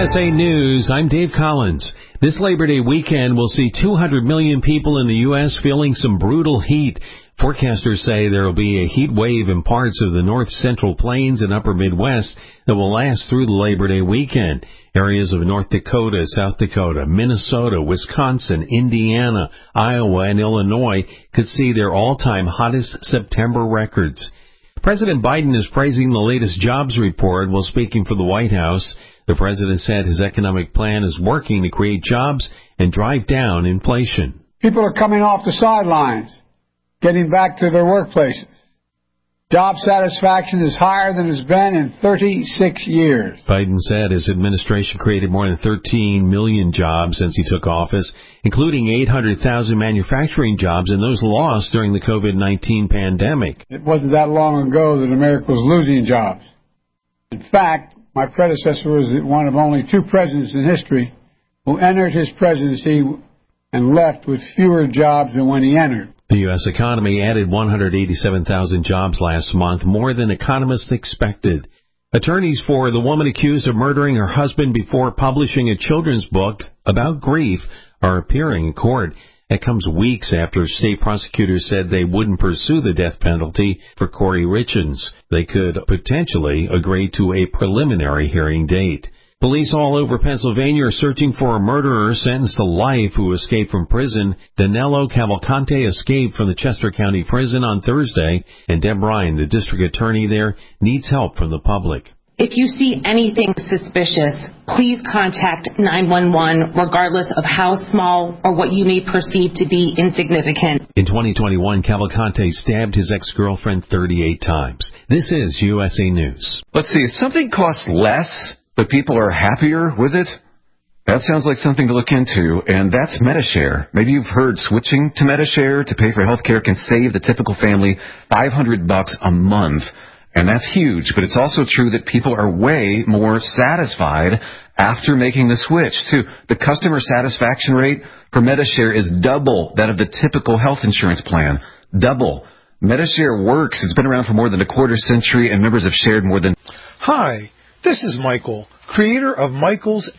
USA News, I'm Dave Collins. This Labor Day weekend will see 200 million people in the U.S. feeling some brutal heat. Forecasters say there will be a heat wave in parts of the north central plains and upper Midwest that will last through the Labor Day weekend. Areas of North Dakota, South Dakota, Minnesota, Wisconsin, Indiana, Iowa, and Illinois could see their all-time hottest September records. President Biden is praising the latest jobs report while speaking for the White House. The president said his economic plan is working to create jobs and drive down inflation. People are coming off the sidelines, getting back to their workplaces. Job satisfaction is higher than it's been in 36 years. Biden said his administration created more than 13 million jobs since he took office, including 800,000 manufacturing jobs and those lost during the COVID-19 pandemic. It wasn't that long ago that America was losing jobs. In fact, my predecessor was one of only two presidents in history who entered his presidency and left with fewer jobs than when he entered. The U.S. economy added 187,000 jobs last month, more than economists expected. Attorneys for the woman accused of murdering her husband before publishing a children's book about grief are appearing in court. That comes weeks after state prosecutors said they wouldn't pursue the death penalty for Corey Richins. They could potentially agree to a preliminary hearing date. Police all over Pennsylvania are searching for a murderer sentenced to life who escaped from prison. Danilo Cavalcante escaped from the Chester County Prison on Thursday, and Deb Ryan, the district attorney there, needs help from the public. If you see anything suspicious, please contact 911, regardless of how small or what you may perceive to be insignificant. In 2021, Cavalcante stabbed his ex-girlfriend 38 times. This is USA News. Let's see, if something costs less, but people are happier with it, that sounds like something to look into, and that's MediShare. Maybe you've heard switching to MediShare to pay for health care can save the typical family $500 a month. And that's huge, but it's also true that people are way more satisfied after making the switch, too. The customer satisfaction rate for MediShare is double that of the typical health insurance plan. Double. MediShare works. It's been around for more than a quarter century, and members have shared more than... Hi, this is Michael, creator of Michael's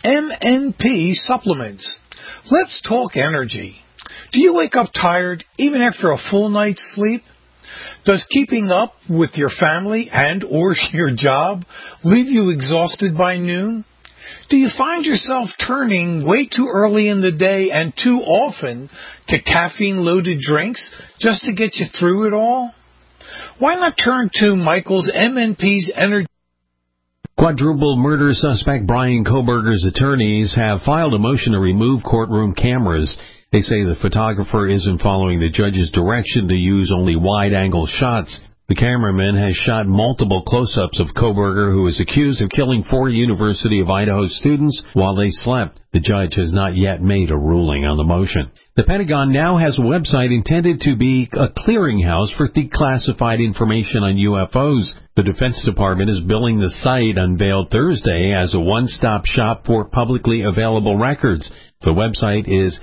MNP supplements. Let's talk energy. Do you wake up tired even after a full night's sleep? Does keeping up with your family and or your job leave you exhausted by noon? Do you find yourself turning way too early in the day and too often to caffeine-loaded drinks just to get you through it all? Why not turn to Michael's MNP's Energy? Quadruple murder suspect Bryan Kohberger's attorneys have filed a motion to remove courtroom cameras. They say the photographer isn't following the judge's direction to use only wide-angle shots. The cameraman has shot multiple close-ups of Kohberger, who is accused of killing 4 University of Idaho students while they slept. The judge has not yet made a ruling on the motion. The Pentagon now has a website intended to be a clearinghouse for declassified information on UFOs. The Defense Department is billing the site, unveiled Thursday, as a one-stop shop for publicly available records. The website is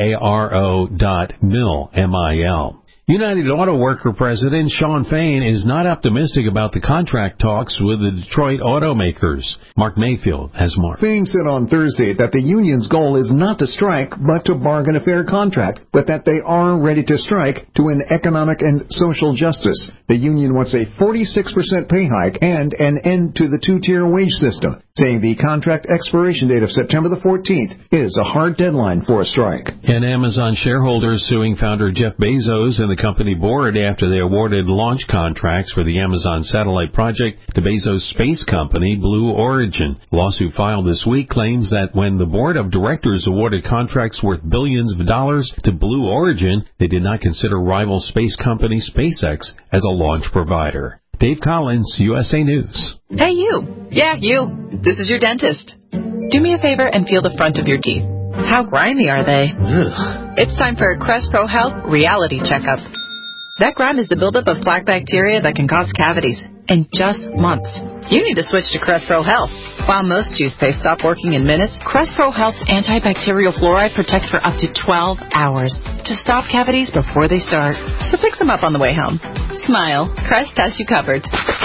aaro.mil, M-I-L. United Auto Worker President Shawn Fain is not optimistic about the contract talks with the Detroit automakers. Mark Mayfield has more. Fain said on Thursday that the union's goal is not to strike, but to bargain a fair contract, but that they are ready to strike to win economic and social justice. The union wants a 46% pay hike and an end to the two-tier wage system, saying the contract expiration date of September the 14th is a hard deadline for a strike. And Amazon shareholders suing founder Jeff Bezos and the company board after they awarded launch contracts for the Amazon satellite project to Bezos' space company, Blue Origin. The lawsuit filed this week claims that when the board of directors awarded contracts worth billions of dollars to Blue Origin, they did not consider rival space company SpaceX as a launch provider. Dave Collins, USA News. Hey, you. Yeah, you. This is your dentist. Do me a favor and feel the front of your teeth. How grimy are they? Ugh. It's time for a Crest Pro Health reality checkup. That grime is the buildup of plaque bacteria that can cause cavities in just months. You need to switch to Crest Pro Health. While most toothpaste stop working in minutes, Crest Pro Health's antibacterial fluoride protects for up to 12 hours to stop cavities before they start. So pick some up on the way home. Smile. Crest has you covered.